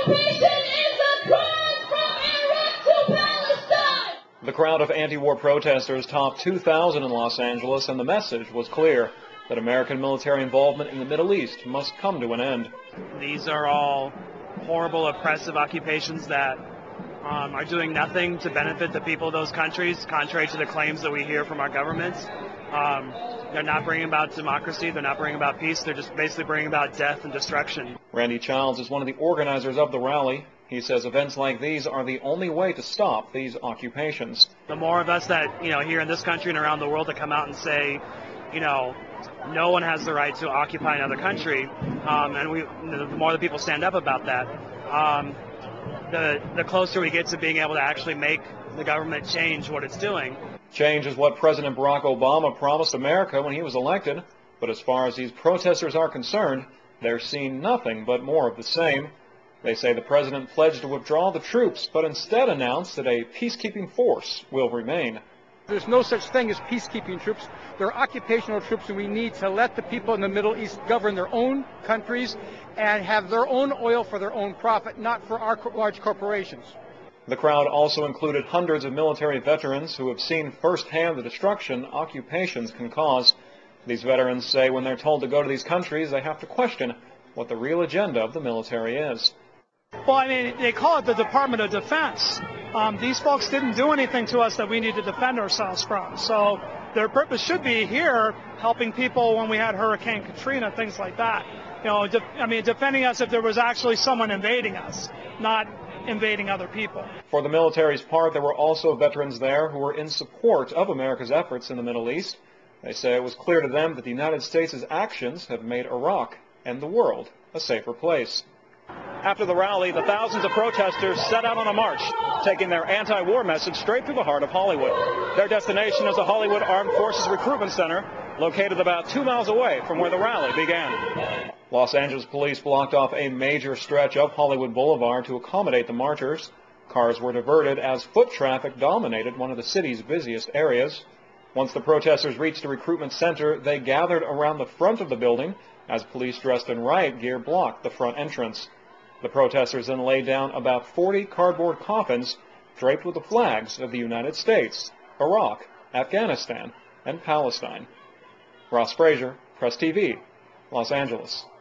The crowd of anti-war protesters topped 2,000 in Los Angeles, and the message was clear, that American military involvement in the Middle East must come to an end. These are all horrible, oppressive occupations that are doing nothing to benefit the people of those countries, contrary to the claims that we hear from our governments. They're not bringing about democracy, they're not bringing about peace, they're just basically bringing about death and destruction. Randy Childs is one of the organizers of the rally. He says events like these are the only way to stop these occupations. The more of us that, here in this country and around the world that come out and say, no one has the right to occupy another country, and the more the people stand up about that, the closer we get to being able to actually make the government change what it's doing. Change is what President Barack Obama promised America when he was elected, but as far as these protesters are concerned, they're seeing nothing but more of the same. They say the president pledged to withdraw the troops, but instead announced that a peacekeeping force will remain. There's no such thing as peacekeeping troops. They're occupational troops, and we need to let the people in the Middle East govern their own countries and have their own oil for their own profit, not for our large corporations. The crowd also included hundreds of military veterans who have seen firsthand the destruction occupations can cause. These veterans say when they're told to go to these countries, they have to question what the real agenda of the military is. Well, they call it the Department of Defense. These folks didn't do anything to us that we need to defend ourselves from. So their purpose should be here helping people when we had Hurricane Katrina, things like that. Defending us if there was actually someone invading us, not invading other people. For the military's part, there were also veterans there who were in support of America's efforts in the Middle East. They say it was clear to them that the United States' actions have made Iraq and the world a safer place. After the rally, the thousands of protesters set out on a march, taking their anti-war message straight through the heart of Hollywood. Their destination is the Hollywood Armed Forces Recruitment Center, located about 2 miles away from where the rally began. Los Angeles police blocked off a major stretch of Hollywood Boulevard to accommodate the marchers. Cars were diverted as foot traffic dominated one of the city's busiest areas. Once the protesters reached the recruitment center, they gathered around the front of the building as police dressed in riot gear blocked the front entrance. The protesters then laid down about 40 cardboard coffins draped with the flags of the United States, Iraq, Afghanistan, and Palestine. Ross Frazier, Press TV, Los Angeles.